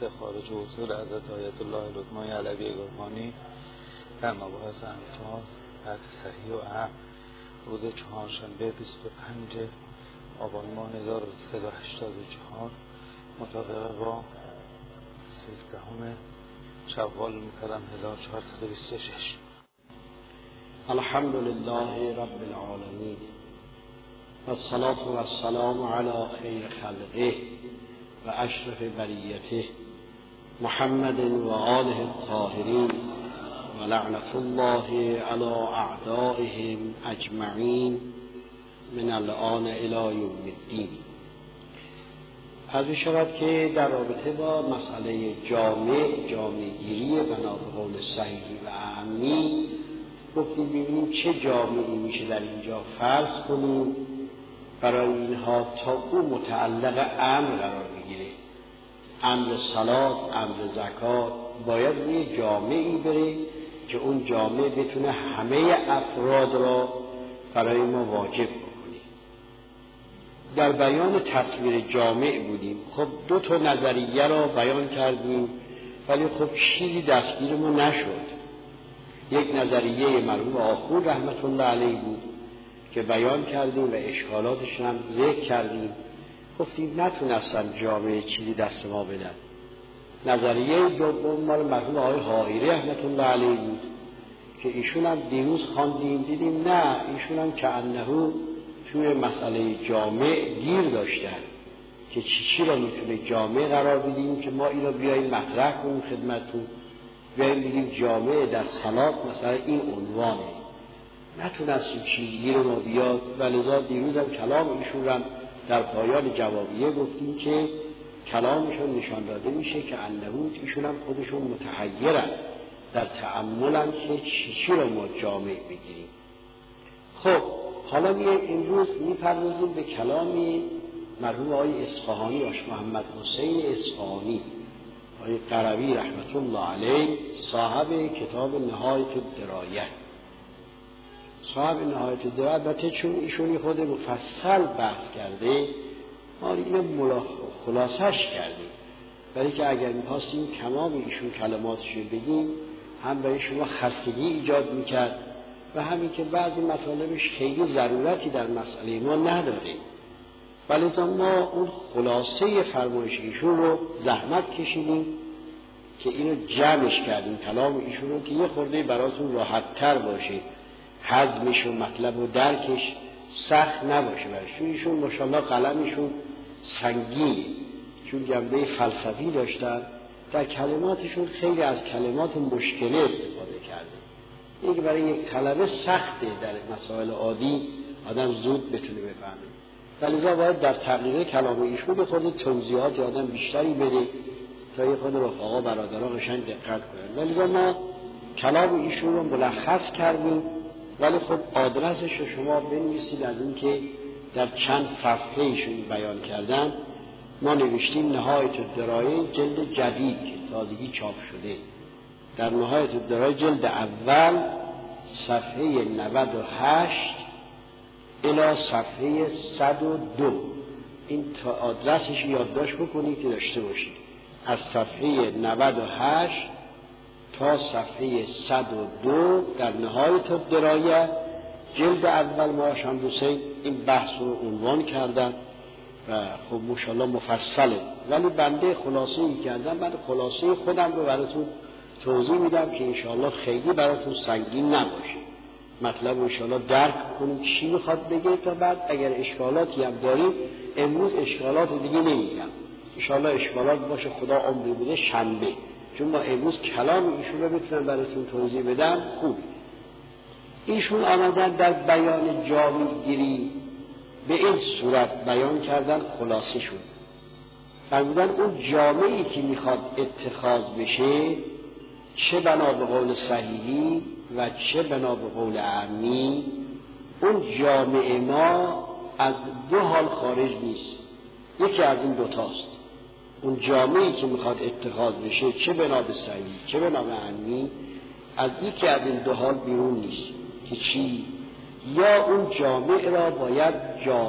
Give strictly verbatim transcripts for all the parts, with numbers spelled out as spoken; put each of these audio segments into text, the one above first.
خارج حضور حضرت آیت الله لقمان علوی گرگانی در مباحث الفاظ بحث صحیح و اهم روز چهارشنبه بیست و پنج آبان ماه هزار و سیصد و هشتاد و چهار مطابق با سیزدهم شوال محرم هزار و چهارصد و بیست و شش. الحمد لله رب العالمین والصلاة والسلام علی خیر خلقه و اشرف بریته محمد و آله الطاهرین و لعنت الله علی اعدائهم اجمعین من الآن الی یوم الدین. از شود که در رابطه با مسئله جامع جامع گیری بنا به قول صحیح و اعمی گفتیم ببینیم چه جامعی میشه در اینجا فرض کنیم برای اینها تا او متعلق امر قرار بگیره. امر صلات، امر زکات باید روی جامعی بره که اون جامع بتونه همه افراد را برای ما واجب بکنه. در بیان تصویر جامع بودیم. خب دو تا نظریه را بیان کردیم ولی خب چیزی دستگیر ما نشد. یک نظریه مرحوم آخور رحمت الله علیه بود که بیان کردیم و اشکالاتش هم ذکر کردیم. گفتیم نتونستن جامعه چیزی دست ما بدن. نظریه دوم مال مرحوم آقای حائری رحمت الله علیه بود که ایشون هم دیروز خواندیم دیدیم نه ایشون هم که انهو توی مسئله جامع گیر داشتن که چی چی را میتونه جامع قرار بدیم که ما این را بیاییم مطرح کنیم خدمتتون، بیاییم بگیم جامع در صلات مثلا این عنوانه. نتونستیم چیزی رو ما بیاد و لذا دیروز هم کلام ایشون را در پایان جوابیه گفتیم که کلامشون نشان داده میشه که انهو ایشون هم خودشون متحیرن در تأملن که چی چی رو ما جامع بگیریم. خب حالا میایم امروز میپردازیم به کلامی مرحوم آقای اصفهانی آش محمد حسین اصفهانی آقای قروی رحمت الله علیه صاحب کتاب نهایت الدرایه. صاحب نهایت الدرایه البته چون ایشونی خود مفصل بحث کرده ما اینو خلاصش کردیم برای که اگر می‌خواستیم تمام ایشون کلماتش رو بگیم هم برای شما خستگی ایجاد میکرد و همین که بعضی مطالبش خیلی ضرورتی در مسئله ما نداره. ولی ما اون خلاصه فرمایش ایشون رو زحمت کشیدیم که اینو جمعش کردیم کلام ایشون رو که یه خورده براتون راحت تر باشه، هضمش و مطلب و درکش سخت نباشه برش. چون ایشون ماشاءالله قلمشون سنگینه چون جنبه فلسفی داشتن، در کلماتشون خیلی از کلمات مشکله استفاده کرده. این برای یک طلبه سخته در مسائل عادی آدم زود بتونه بفهمه. فلذا باید در تقریر کلام ایشون به خود توضیحات آدم بیشتری بده تا یه خود رفقا برادرها قشنگ دقت کنن. ولذا ما کلام ایشون رو ملخص کردیم ولی خب آدرسش رو شما بنویسید از این که در چند صفحه ایشون بیان کردن. ما نوشتیم نهایت الدرایه جلد جدید که تازگی چاپ شده. در نهایت الدرایه جلد اول صفحه نود و هشت الی صفحه صد و دو این تا آدرسش یادداشت بکنید که داشته باشید. از صفحه نود و هشت تا صفحه صد و دو در نهایت الدرایه جلد اول ما شمدوسین این بحث رو عنوان کردن و خب ماشاءالله مفصله. ولی بنده خلاصه ای کردم، من خلاصه خودم رو براتون توضیح میدم که انشاءالله خیلی براتون سنگین نباشه. مطلب انشاءالله درک کنیم چی میخواد بگه تا بعد اگر اشکالاتی هم داریم امروز اشکالات دیگه نمیگم. انشاءالله اشکالات باشه خدا عمری بده شنبه، چون ما امروز کلام ایشون رو بتونم براتون توضیح بدم. خوب ایشون آمدن در بیان جامع گیری به این صورت بیان کردن خلاصه شد. فرمودن اون جامعی که میخواد اتخاذ بشه چه بنا به قول صحیحی و چه بنا به قول عامی اون جامع ما از دو حال خارج نیست. یکی از این دوتاست. اون جامعی که میخواد اتخاذ بشه چه بنا به صحیح چه بنا به عامی از یکی از این دو حال بیرون نیست که چی؟ یا اون جامع را باید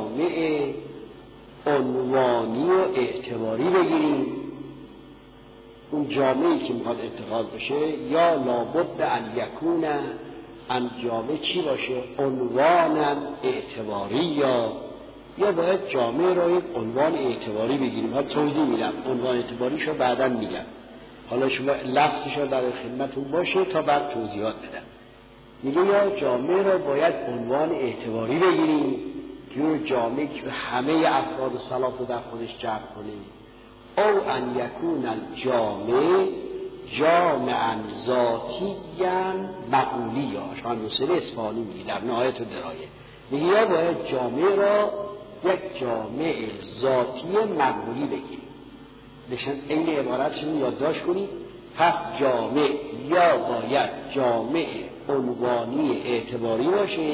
جامع عنوانی و اعتباری بگیریم اون جامعی که میخواد اتخاذ بشه یا لابد ان یکون ان جامع چی باشه؟ عنوانا اعتباری یا یا باید جامع را یک عنوان اعتباری بگیریم. ها توضیح میدم، عنوان اعتباریشو بعداً میگم، حالا شما لفظشو در خدمتتون باشه تا بعد توضیحات بدم. میگه یا جامع را باید عنوان اعتباری بگیریم که اون جامعی که همه افراد صلات رو در خودش جمع کنیم، او ان یکون الجامع جامعا ذاتیا مقولیا. شما نصر اصفهانی میگه در نهایت الدرایه، میگه یا باید جامع را یک جامع ذاتی مقولی بگیریم. نشان این عبارتشون یادداشت کنید. پس جامع یا باید جامع عنوانی اعتباری باشه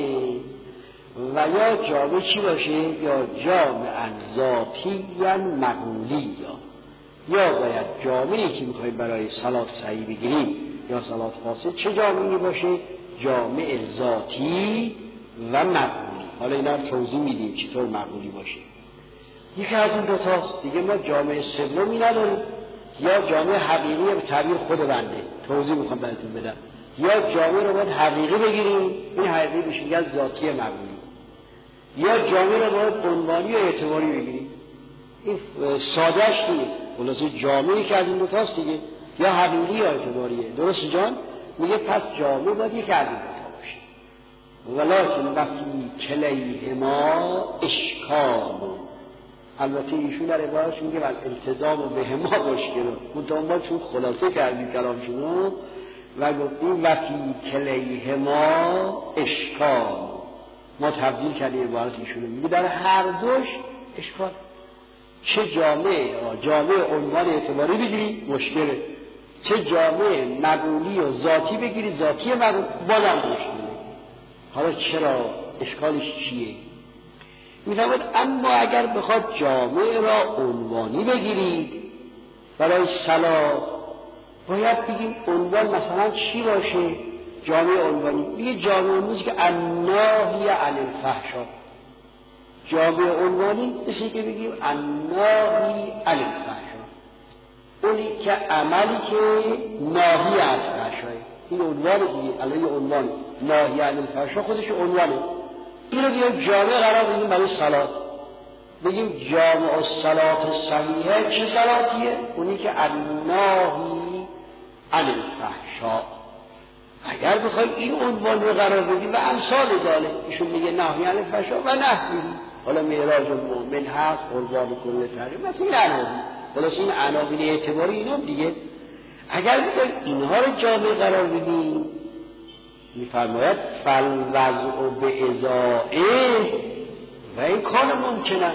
و یا جامع چی باشه؟ یا جامعا ذاتیا مقولیا. یا باید جامعی که میخوایم برای صلات صحیح بگیریم یا صلات فاسد چه جامعی باشه؟ جامع ذاتی و مقولی. حالا اینا رو توضیح میدیم چطور مقولی باشه. یکی از این دو تاست دیگه. ما جامع سومی نداریم، یا جامع حقیقی به تعبیر خود بنده توضیح میخوام براتون بدم، یا جامع رو باید حقیقی بگیریم، این حقیقی بشه میگن ذاتی مقولی، یا جامع رو باید عنوانی و اعتباری بگیریم. این سادهش نیست. خلاصه جامعی که از این دو تاست دیگه، یا حقیقی یا اعتباریه. درست جان؟ میگه پس جامع باید یک از این دو تا باشه. ولکن وفی کلیهما اشکال. البته ایشون در عبارتش میگه ول التزام بهما مشکله، منتها ما چون خلاصه کردیم کلامشونو و گفتیم وفی کلیهما اشکال، ما تبدیل کردیم عبارت ایشونو، میگه در هر دوش اشکال. چه جامعه جامعه عنوان اعتباری بگیری مشکله، چه جامعه مقولی و ذاتی بگیری ذاتی مقولی بازم مشکله. حالا چرا؟ اشکالش چیه؟ می‌فرماید اما اگر بخواد جامع را عنوانی بگیرید برای صلات، باید بگیم عنوان مثلا چی باشه؟ جامع عنوانی میگه جامع عنوانی که الناهی عن الفحشاء. جامع عنوانی مثل که بگیم الناهی عن الفحشاء، اونی که عملی که ناهی از فحشاء. این عنوان دیگه. الان عنوان ناهی عن الفحشاء خودش عنوانه. این رو بیایم جامع قرار بدیم برای صلات، بگیم جامع الصلات صحیحه. چه صلاتیه؟ اونی که الناهی عن الفحشاء. اگر بخوایم این عنوان رو قرار بدیم و امثال ذالک، ایشون میگه ناهی عن الفحشاء و نحوی. حالا معراج المؤمن هست، قربان کل تحریم، مثل این عناوین. خلاص این عناوین اعتباری اینا دیگه. اگر بخوایم اینها رو جامع قرار بدیم، میفرماید فالوضع به ازائه و این کار ممکنه.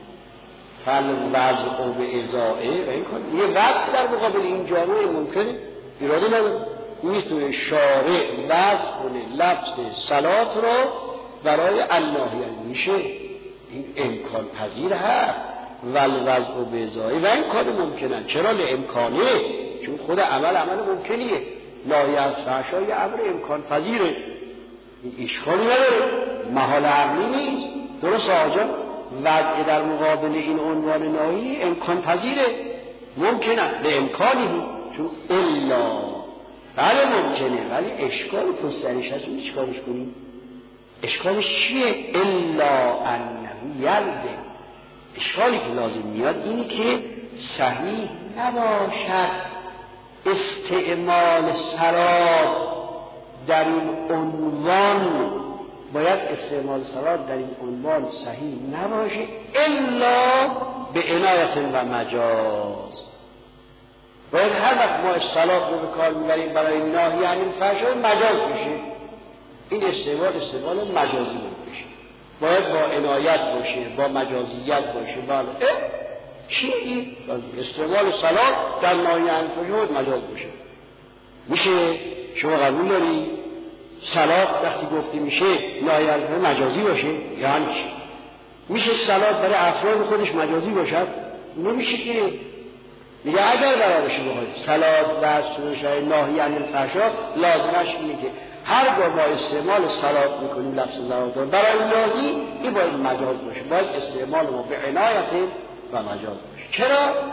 فالوضع به ازائه و این کار یه وضع در مقابل این جامعه ممکنه، ایرادی نداره. میتونه شارع وضع کنه لفظ صلات رو برای الناهی، میشه این امکان پذیر هست. والوضع به ازائه و این کار ممکنه. چرا؟ لامکانه، چون خود عمل عمل ممکنیه. ناهی از فحشا یه امر امکان پذیره، این اشکالی نداره، محال عقلی نیست. درست آجا وضع در مقابل این عنوان ناهی امکان پذیره، ممکنه به امکانی، چون الا بله ممکنه، ولی اشکال پسترش هست. اون اشکالش کنیم، اشکالش چیه؟ الا انه یلزم. اشکالی که لازم میاد اینی که صحیح نباشد استعمال صلات در این عنوان. باید استعمال صلات در این عنوان صحیح نباشه الا به عنایت و مجاز. باید هر وقت ما صلات رو به کار میبریم برای ناهی عن الفحشاء مجاز بشه. این استعمال استعمال مجازی بشه، باید با عنایت باشه، با مجازیت باشه. بله چی این؟ استعمال صلات در ناهی عن الفحشاء مجاز باشه. میشه؟ شما قبول داری؟ صلات وقتی گفته میشه ناهی عن الفحشاء مجازی باشه؟ یعنی چی؟ میشه صلات برای افراد خودش مجازی باشد؟ نمیشه که. میگه اگر قرار بشه بخواید صلات و سوره ناهی عن الفحشاء، لازمش اینه که هر بار ما استعمال صلات میکنیم لفظ صلات برای ناهی، این باید مجاز باشه، باید استعمال ما به عنایت و مجاز باشه. چرا؟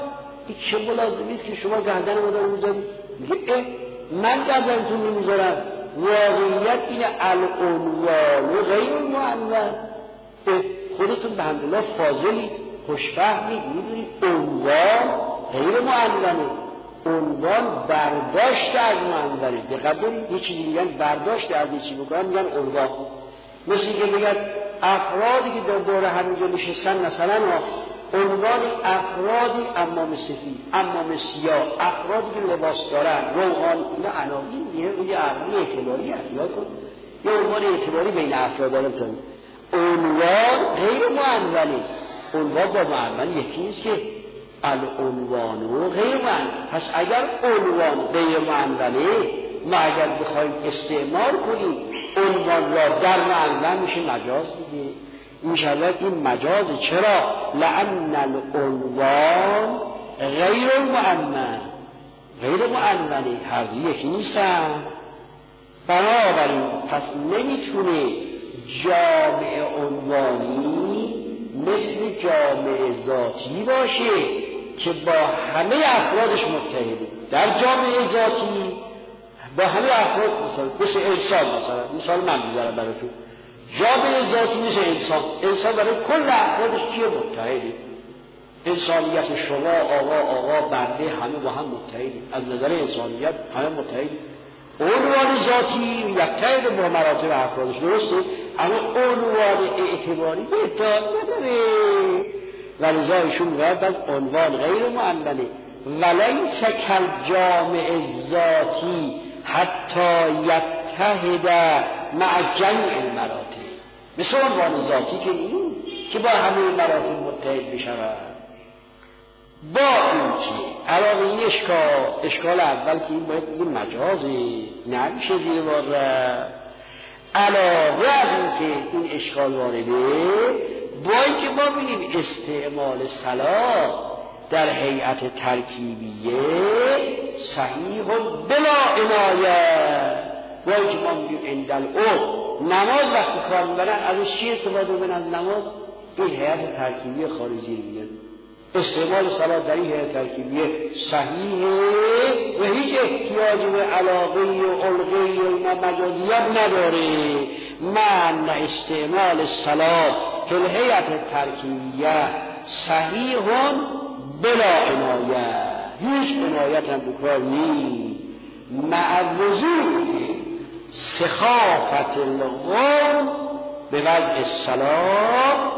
این چه ملازمی است که شما گردن ما دارید میذارید؟ میگه اه من گردنتون نمیذارم. واقعیت اینه العنوان غیر معنون. خودتون به حمدالله فاضلی خوشفهمید میدونید عنوان غیر معنونه. عنوان برداشت از معنونه. دقت کنید یه چیزی میگن برداشت از یه چیزی بکنن میگن عنوان. مثل اینکه میگن افرادی که در دوره همینجا نشستن مثلا عنوان افرادی امام سفید، امام سیاه، افرادی که لباس دارن، روحان، اینا عناوین میگه این عربی اعتباری هست. یاد کن یه عنوان اعتباری بین افراد دارن. عنوان غیر معنونه. عنوان با معنون یکی نیست که العنوان غیر معنون. پس اگر عنوان غیر معنونه ما اگر بخوایم استعمال کنیم عنوان را در معنون میشه مجاز دیگه. اینشالله این مجازه. چرا؟ لأن العنوان غیر المعنون. غیر معنونه هر دو یکی نیستن. بنابراین پس نمیتونه جامع عنوانی مثل جامع ذاتی باشه که با همه افرادش متحده. در جامع ذاتی با همه افراد مثلا مثل انسان، مثلا مثال من میذارم براتون، جامع ذاتی مثل انسان. انسان برای کل افرادش کیه متحده؟ انسانیت شما آقا آقا بنده همه با هم متحده. از نظر انسانیت همه متحده. عنوان ذاتی یکتایید با مراتب افرادش، درسته؟ اما عنوان اعتباری به اتحاد نداره. ولذا ایشون میگوید از عنوان غیر معنونه ولیس کالجامع ذاتی حتی یتحد مع جمیع المراتب. مثل عنوان ذاتی که این که با همه مراتب متحد بشود. با اینکه علاوه این اشکال اشکال اول که این باید این مجازی نمیشه زیر بار رفت. علاوه از اینکه این اشکال وارده با اینکه ما بینیم استعمال صلاح در هیئت ترکیبیه صحیح و بلا عنایت. با اینکه ما میگیم اندل او نماز وقتی کار میبرن ازش چی استفاده میکنن؟ از نماز این هیئت ترکیبی خارجی رو میگن. استعمال صلاة در این هیئت ترکیبیه صحیحه و هیچ احتیاجی به علاقه و علقه و اینا مجازیات نداره. من استعمال صلاة فی الهیئت ترکیبیه صحیح بلا عنایت. هیچ عنایت هم بکار نیست. مع وضوح سخافت القول به وضع الصلاة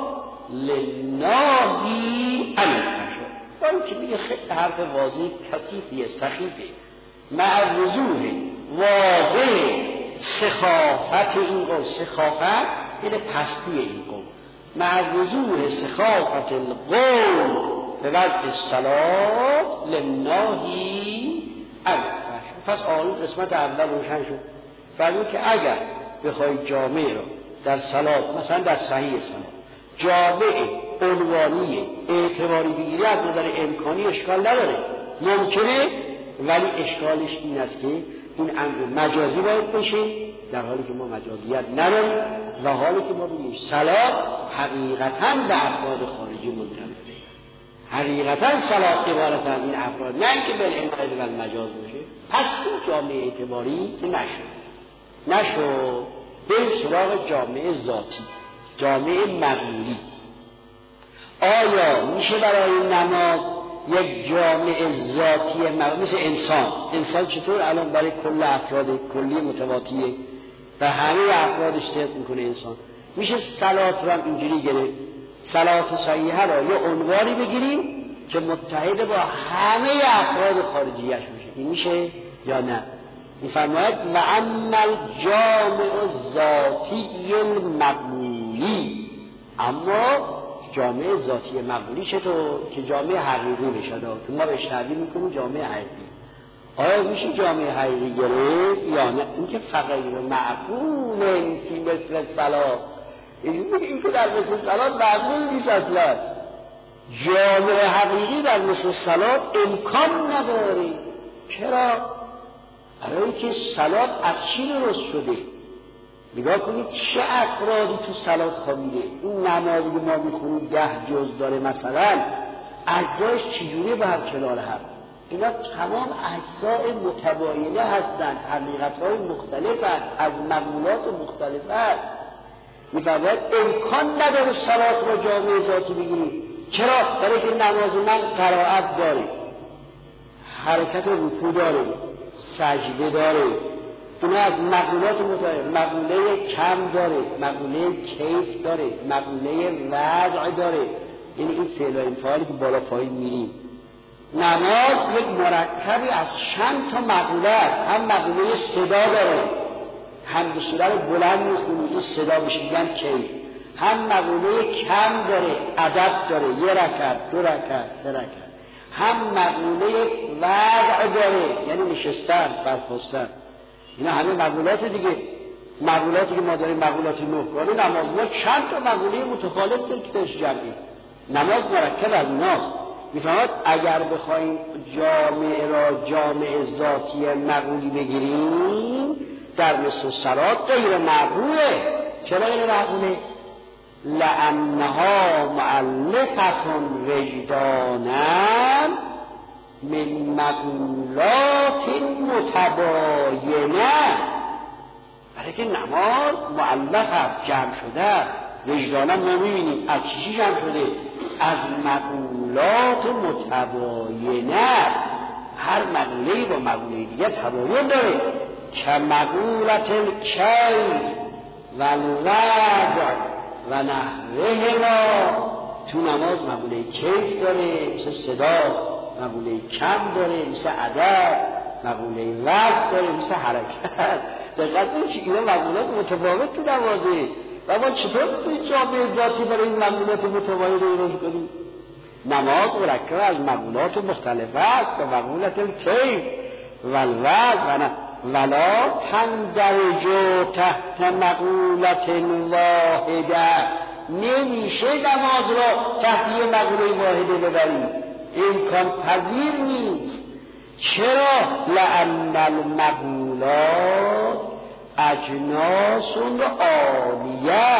لناهی عن الفحشاء. اون که میگه خیلی حرف واضح کثیفیه سخیفه. مع وضوح واضح سخافت این قول. سخافت یعنی پستی این قول. مع وضوح سخافت القول به وضع الصلاة لناهی عن الفحشاء. پس آن قسمت اول روشن شد. فرمود که اگر بخوای جامع رو در صلاة مثلا در صحیح صلاة جامع عنوانی اعتباری بگیری از نظر امکانی اشکال نداره، ممکنه، ولی اشکالش این است که این امر مجازی باید بشه در حالی که ما مجازیت نداریم و حالی که ما بگیم صلاة حقیقتاً به افراد خارجی منطبقه. حقیقتاً صلاة عبارتاً این افراد نه اینکه بالعنایت و المجاز باشه. پس این جامع اعتباری که نشد نشد بریم سراغ جامع ذاتی، جامع مقبولی. آیا میشه برای نماز یک جامع ذاتی مقبول مثل انسان؟ انسان چطور الان برای کل افراد کلی متواتیه و همه افرادش صدق میکنه انسان؟ میشه صلات رو هم اینجوری گرفت، صلات صحیحه را یه عنوانی بگیریم که متحد با همه افراد خارجیش میشه. این میشه یا نه؟ میفرماید و عمل جامع ذاتی المقبولی. اما جامع ذاتی مقبولی چطور؟ که جامع حقیقی بشه. که ما بهش تعبیر میکنیم جامع حقیقی. آیا میشه جامع حقیقی گرفت یا نه؟ این که فقیر معقول نیستی مثل صلاة. این که در مثل صلاة معقول نیست اصلا. جامع حقیقی در مثل صلاة امکان نداره. چرا؟ برای که صلاة از چی درست شده؟ نگاه کنید چه افرادی تو صلاة خوابیده. این نمازی که ما میخونیم ده جز داره مثلا، اجزایش چجوری با هم کنار هم؟ اینا تمام اجزای متباینه هستند، حقیقت‌های مختلفند، از مقولات مختلفند. می‌فرماید امکان نداره صلات را جامعه ذاتی بگیریم. چرا؟ برای که نماز من قرائت داره، حرکت رکوع داره، سجده داره. اینا از مقولات مختلف، مقوله کم داره، مقوله کیف داره، مقوله وضع داره. یعنی این فعل و این فعالی که بالا پایین میریم. نماز یک مرکبی از چند تا مقوله است. هم مقوله صدا داره، هم به صورت بلند میخونی این صدا بشه میگن کیف. هم مقوله کم داره، عدد داره، یه رکعت، دو رکعت، سه رکعت. هم مقوله وضع داره، یعنی نشستن، برخاستن. اینا همه مقولات دیگه. مقولاتی که ما داریم مقولات نهگانه، نماز ما چند تا مقوله متخالف داره که درش جمعی. نماز مرکب از ایناست. میفهمد اگر بخوایم جامعه را جامعه ذاتی مقولی بگیریم در مثل صلات غیر مقبوله. چرا غیر مقبوله؟ لأنها مؤلفة وجدانا من مقولات متباینه. برای که نماز مؤلف است، جمع شده است. وجدانا ما میبینیم از چیزی جمع شده؟ از مقولات متباینه. هر مقوله‌ای با مقوله دیگه تباین داره. که مقولت الکیف و الوضع و نحوه ما. تو نماز مقوله کیف داره مثل صدا، مقوله کم داره مثل عدد، مقوله وضع داره مثل حرکت. دقیقا این چی؟ اینا مقولات متفاوت تو نمازه. و ما چطور میتونید جامعه ذاتی برای این مقولات متباین رو ایراز کنیم؟ نماز مرکب از مقولات مختلف است. و مقولت الکیف و الوضع و نه ولا تندرج تحت مقولت واحده. نمیشه نماز را تحت یه مقوله واحده ببریم، امکان پذیر نیست. چرا؟ لأن المقولات اجناس عالیه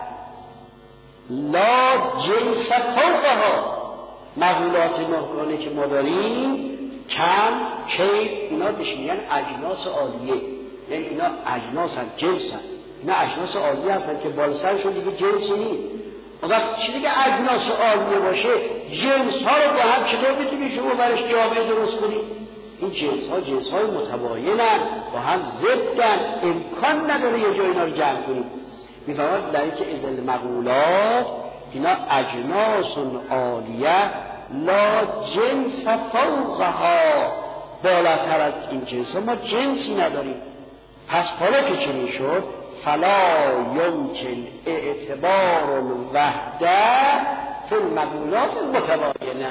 لا جنس فوقها. مقولات نهگانه که ما داریم کم، کیف، اینا بهش میگن اجناس عالیه. یعنی اینا اجناس هستن، جنس هستن. اینا اجناس عالیه هستن که بالسرشون دیگه جنسی نیست. وقتی چی دیگه اجناس عالیه باشه، جنس ها رو با هم چطور بتونی شما برش جامعه درست کنی؟ این جنس ها جنس های متباینن، با هم ضدن، امکان نداره یه جای اینا رو جمع کنیم. میفهمد در اینکه ازل مقولات اینا اجناس عالیه لا جنس فوقها. بالاتر از این جنس ها ما جنسی نداریم. پس حالا که چه میشد؟ فلا یمکن اعتبار الوحده فی المقولات المتباینه.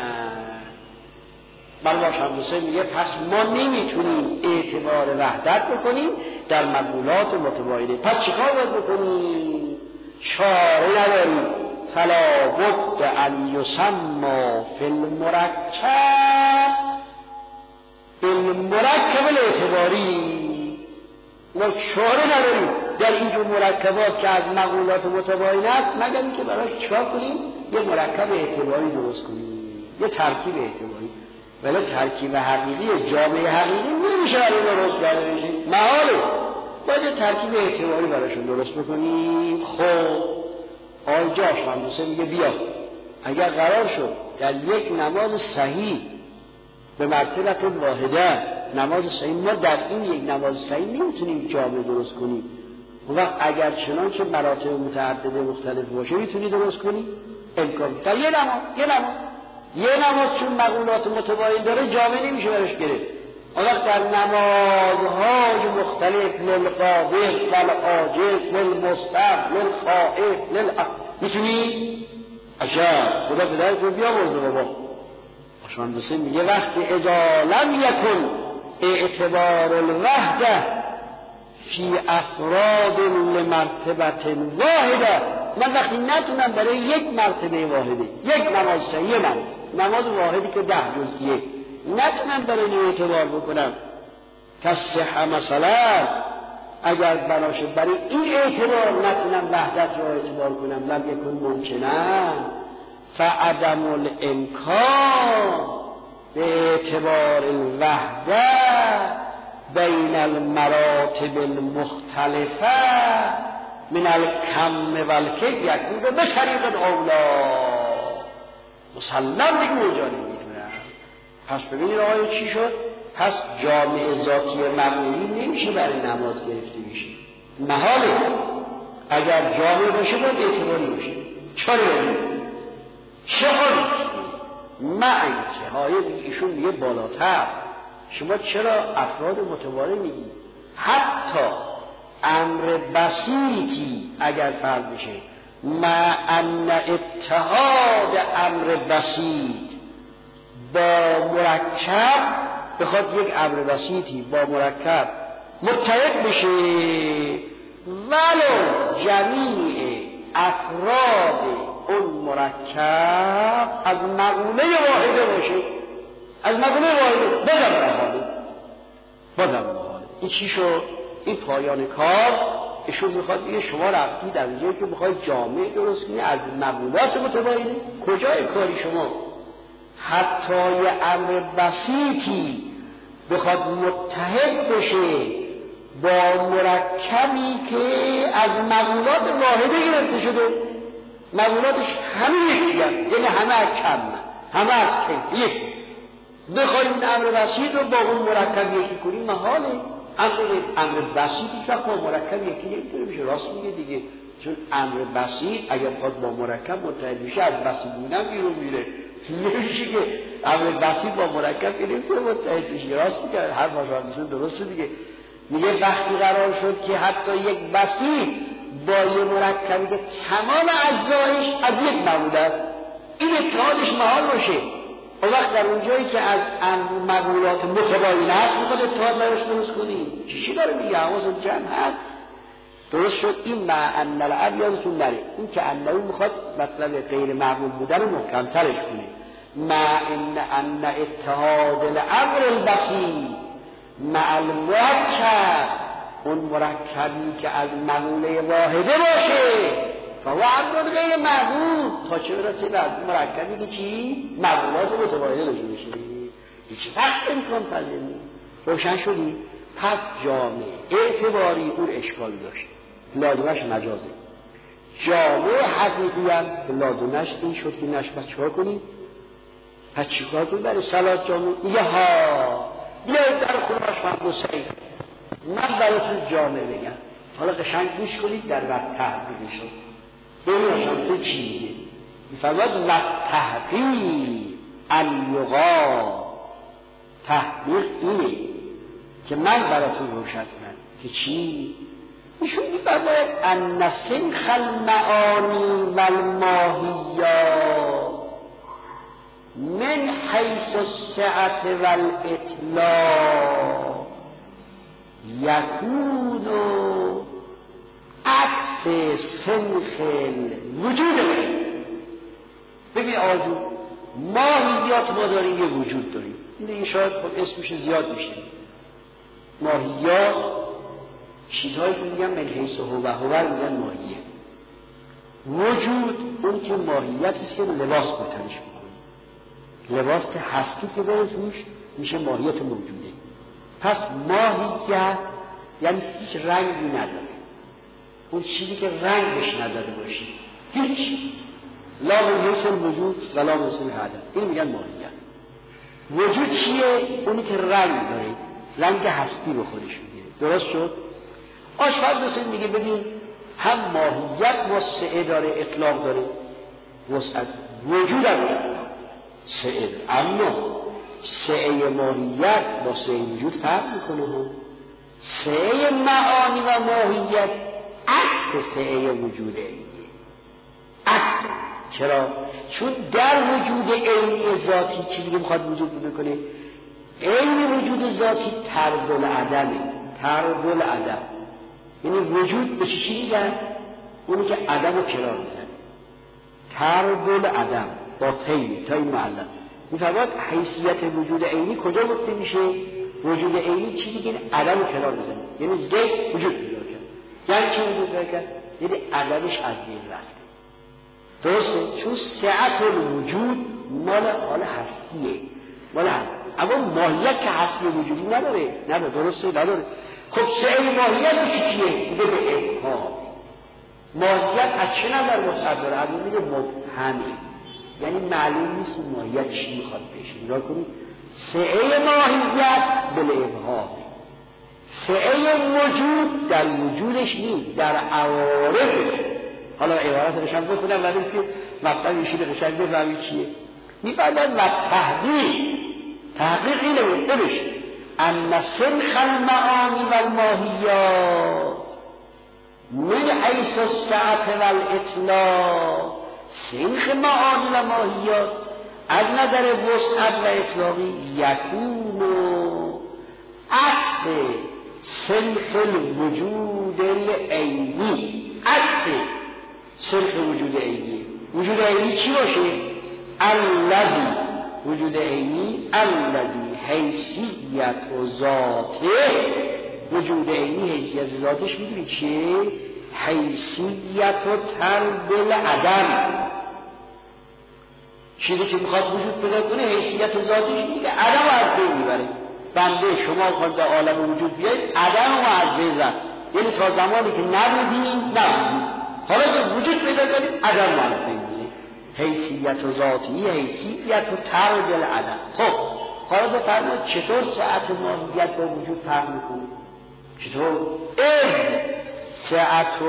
مرواش همدوسه میگه پس ما نمیتونیم اعتبار وحدت بکنیم در مقولات متباینه. پس چیکار باید بکنیم؟ چاره نداریم. فلا بد ان یسمى فی المرکب بالمرکب الاعتباری. ما چاره نداریم در اینجور مرکبات که از مقولات متباین است مگر اینکه برای چیکار کنیم؟ یه مرکب اعتباری درست کنیم، یه ترکیب اعتباری. ولی ترکیب حقیقی جامعه حقیقی نمیشه برای درست کرده بشه، محاله. باید یه ترکیب اعتباری براشون درست بکنیم. خب آنجاش مهندسه میگه بیا اگر قرار شد در یک نماز صحیح به مرتبت واحده، نماز صحیح، ما در این یک نماز صحیح نمیتونیم جامعه درست کنیم. اون وقت اگر چنانچه مراتب متعدده مختلف باشه میتونی درست کنی؟ امکان در یه نماز یه نماز یه نماز چون مقولات متباین داره جامعه نمیشه برش گرفت. اون وقت در نمازهای مختلف للقادر والعاجز للمستر للخائف للعقل میتونی؟ عجب خدا پدرتون بیامرزه بابا. آشمندسه میگه وقتی اذا لم یکن اعتبار الوحده فی افراد لمرتبت واحده، من وقتی نتونم برای یک مرتبه واحده، یک نماز صحیح، من نماز واحدی که ده جزئیه نتونم برای اعتبار بکنم تصح مثلا، اگر بناشه برای این اعتبار نتونم وحدت را اعتبار کنم، لم یکن ممکنه فعدم الامکان به اعتبار الوحده بین المراتب المختلفه من الکم و الکیف یکون به طریق اولا. مسلم دیگه اونجا نمیتونم. پس ببینید آقای چی شد؟ پس جامع ذاتی معمولی نمیشه برای نماز گرفته میشه. محاله اگر جامع باشه باید اعتباری باشه. چرا؟ چه حالی؟ من که های ایشون میگه بالاتر، شما چرا افراد متواری میگی؟ حتی امر بسیطی اگر فرض بشه مع ان اتحاد امر بسیط با مرکب، بخواد یک امر بسیطی با مرکب متحد بشه ولو جمیع افراد اون مرکب از مقوله واحده باشه، از مقوله واحده بازم محاله بازم محاله. این چی شد؟ این پایان کار. ایشون میخواد بگه شما رفتی در اونجایی که میخواید جامعه درست کنی از مقولات متباینه. کجای کاری شما؟ حتی یه امر بسیطی بخواد متحد بشه با مرکبی که از مقولات واحده گرفته شده، مقولاتش همه یکی هم. یعنی همه از کم، همه از کم یک. بخوایم امر بسیط رو با اون مرکب یکی کنیم محاله. امر امر بسیطی که با مرکب یکی نمیتونه بشه. راست میگه دیگه، چون امر بسیط اگر بخواد با مرکب متحد بشه از بسیط بودن بیرون میره. نمیشه که امر بسیط با مرکب که نمیتونه متحد بشه. راست میگه، هر ماشاءالله درسته دیگه. میگه وقتی قرار شد که حتی یک بسیط با یه مرکبی که تمام اجزایش از یک مقول است، این اتحادش محال باشه. اون وقت در اونجایی که از مقولات متباین هست میخواد اتحاد نروش درست کنی. چی چی داره میگه؟ حواست جمع هست. درست شد. این مع ان الاب یادتون نره، این که انه میخواد مطلب غیر معقول بودن رو محکمترش کنه. مع ان ان اتحاد الامر البسیط مع المرکب، اون مرکبی که از مقوله واحده باشه فهو امر غیر معقول، تا چه برسه به مرکبی که چی؟ مقولات متباینه داشته باشه. هیچ وقت امکان پذیر نیست. روشن شدی؟ پس جامع اعتباری اون اشکال داشت، لازمش مجازه. جامع حقیقی هم لازمش این شد که نش پس چیکار کنیم؟ پس چیکار کنیم برای صلات جامع؟ میگه ها بیایید در خونهاش من حسین من براتون جامع بگم. حالا قشنگ گوش کنید در وقت تحقیقی شد. ببینید شما چی میگه؟ میفرماید وقت تحقیق الیقا، تحقیق اینه که من براتون روشن کنم که چی؟ ایشون میفرماید ان سنخ المعانی و الماهیات من حیث السعة و الاطلاق یکون عکس سنخ وجود. ببین آجون ماهیات ما داریم، یه وجود داریم. این شاید خب اسمش زیاد میشه. ماهیات چیزهایی که میگن من حیث هو و هو میگن ماهیه. وجود اون که ماهیتی است که لباس بتنش میکنه، لباس که هستی که بره توش میشه ماهیت موجوده. پس ماهیت یعنی هیچ رنگی نداره، اون چیزی که رنگش نداره باشه هیچ، لا من حیث الوجود و لا من حیث العدم. این میگن ماهیت. وجود چیه؟ اونی که رنگ داره، رنگ هستی به خودش میگیره. درست شد؟ آشپز مثل میگه ببین هم ماهیت وسعه داره، اطلاق داره، وسعت وجود هم اطلاق سعه داره. اما سعه ماهیت با سعه وجود فرق میکنه. سعه معانی و ماهیت عکس سعه وجوده اینه. عکس. چرا؟ چون در وجود عینی ذاتی چی دیگه میخواد وجود بکنه؟ عین وجود ذاتی طرد العدمه. طرد العدم یعنی وجود به چی چی میگن؟ اونی که عدم رو کنار میزنه. طرد العدم با تایی تایی معلم میفرماید حیثیت وجود عینی کجا گفته میشه؟ وجود عینی چی دیگه؟ عدم رو کنار میزنه، یعنی زید وجود پیدا کرد. یعنی چی وجود پیدا کرد؟ یعنی عدمش از بین رفت. درسته؟ چون سعت الوجود مال حال هستیه، مال هست. اما ماهیت که هستی وجودی نداره، نداره، درسته؟ نداره. خب سعه ماهیت میشه چیه؟ میگه به ابهام. ماهیت از چه نظر مصدر داره؟ از میگه مبهمه، یعنی معلوم نیست ماهیت چی میخواد بشه. نگاه کنید، سعه ماهیت بل ابهام، سعه وجود در وجودش نیست، در عوارضش. حالا عبارتش هم بخونم ولی که مقطع میشه به قشنگ بفهمید چیه. میفرماید و تحقیق، تحقیق اینه ببش ان سنخ المعانی و الماهیات من حیث السعة و الاطلاق. سنخ معانی و ماهیات از نظر وسعت و اطلاقی یکون عکس سنخ الوجود العینی، عکس سنخ وجود عینی. وجود عینی چی باشه؟ الذی، وجود عینی الذی حیثیت و ذاته، وجود عینی حیثیت ذاتش میدونی چیه؟ حیثیت و طرد العدم. چیزی که میخواد وجود پیدا کنه حیثیت ذاتش دیگه عدم رو از بین میبره. بنده شما میخواد به عالم وجود بیایید، عدم رو از بین رفت، یعنی تا زمانی که نبودیم نبودیم، حالا که وجود پیدا کنیم عدم رو از بین میبره. حیثیت و ذاتی، حیثیت و طرد العدم. خب حالا بفرمایید چطور سعت ماهیت با وجود فرق میکنه؟ چطور؟ اه سعت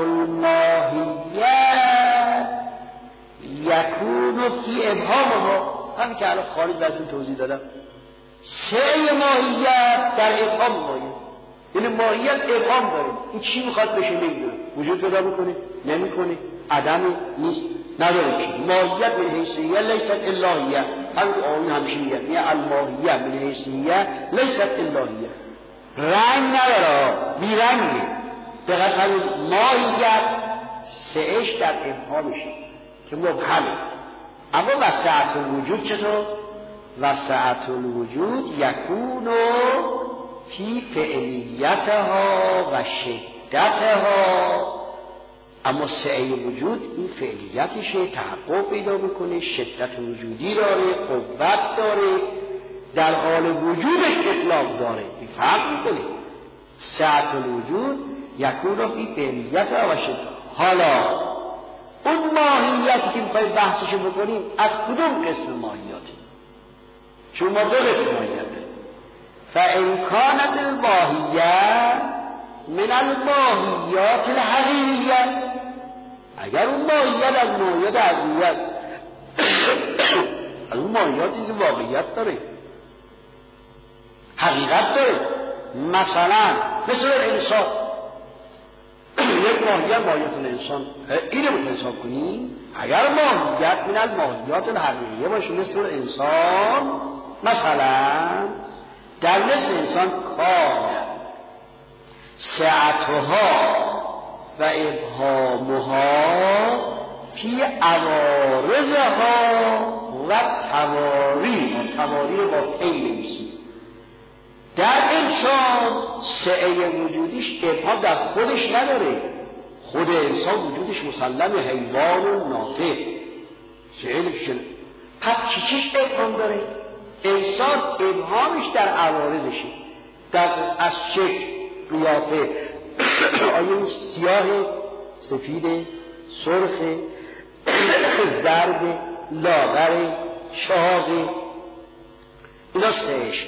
الماهیت یکون فی ابهامها، همین که الان خالد براتون توضیح دادم. سعه ماهیت در ابهام ماهیت، یعنی ماهیت ابهام داره، این چی میخواد بشه نمیدونه، وجود پیدا میکنه نمیکنه، عدم نیست نداره. چی ماهیت من حیثیه لیست الهیه، همین که آمین همیشه میگن یعنی الماهیه من حیثیه لیست الهیه، رنگ نداره، بی رنگه. دقیق همین ماهیت سعهش در ابهامشه که مبهمه. اما وسعت الوجود چطور؟ وسعت الوجود یکون فی فعلیتها و شدتها. اما سعه وجود این فعلیتشه، تحقق پیدا میکنه، شدت وجودی داره، قوت داره، در حال وجودش اطلاق داره، این فرق میکنه. سعت الوجود یکون فی فعلیتها و شدتها. حالا اون ماهیتی که میخواید بحثشو بکنیم از کدوم قسم ماهیاتی؟ چون ما دو قسم ماهیته. فإن كانت الماهیه من الماهیات الحقیقیه، اگر اون ماهیت از ماهیات حقیقی است، از اون ماهیاتی که واقعیت داره، حقیقت داره، مثلا مثل انسان، یک ماهیت ماهیت الانسان اینو رو حساب کنیم. اگر ماهیت من الماهیات الحقیقیه باشه مثل انسان، مثلا در مثل انسان کار سعتها و ابهامها فی عوارضها و تواری، تواری با پی نمیسی. در انسان سعه وجودیش ابهام در خودش نداره، خود انسان وجودش مسلم حیوان و ناطق سعه شده. پس چی چیش ابهام داره؟ انسان ابهامش در عوارضشه، در از شکل، قیافه، آیا سیاه، سفید، سرخ، زرد، لاغر، چاق، اینا سهش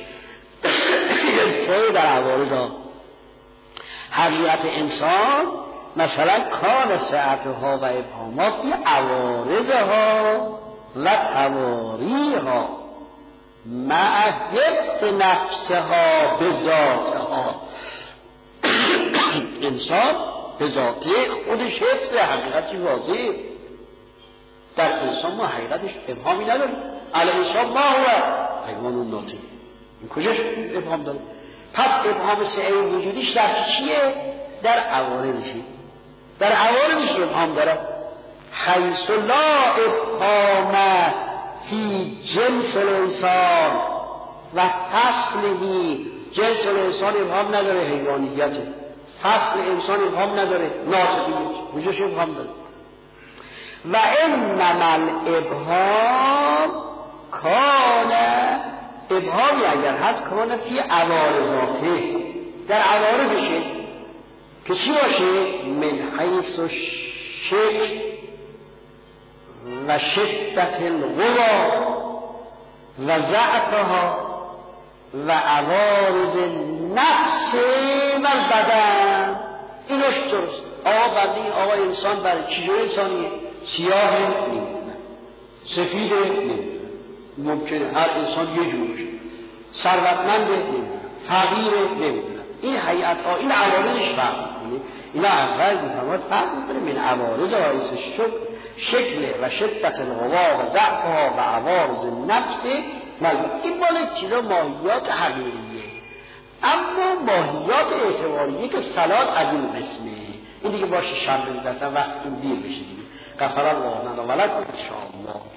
سه در عوارض ها. حقیقت انسان مثلا کان سعتها و ابهامات فی عوارضها و تواریها مع حفظ نفسها به ذاتها. انسان به ذاته خودش حفظ حقیقتی واضحه. در انسان ما حقیقتش ابهامی نداریم. علی انسان ما هو حیوان ناطق، این کجاش ابهام داره؟ پس ابهام سعه وجودیش در چیه؟ در عوارضشه، در عوارضش ابهام داره. حیث لا ابهام فی جنس الانسان و فصلهی. جنس الانسان ابهام نداره، حیوانیته. فصل انسان ابهام نداره، ناطقیت. کجاش ابهام داره؟ و انما الابهام کان، ابهامی اگر هست کان فی عوارضاته، در عوارضشه که چی باشه؟ من حیث شکل و شدت القوا و ضعفها و عوارض نفس و البدن. اینوش درست. آقا بنده این آقا انسان برای چجور انسانیه؟ سیاه نمیدونم، سفید نمیدونم، ممکنه هر انسان یه جور باشه، ثروتمند نمیدونم، فقیر نمیدونم. این هیئت ها، این عوارضش فرق میکنه. اینا اول میفرماد فرق میکنه من عوارض حیث شکل و شدت القوا و ضعفها و عوارض نفس. این مال چیزا ماهیات حقیقیه، اما ماهیات اعتباریه که صلات از این قسمه. این دیگه باشه شنبه دستم وقت این دیر بشه دیگه. غفر الله لنا و لکم ان شاء الله.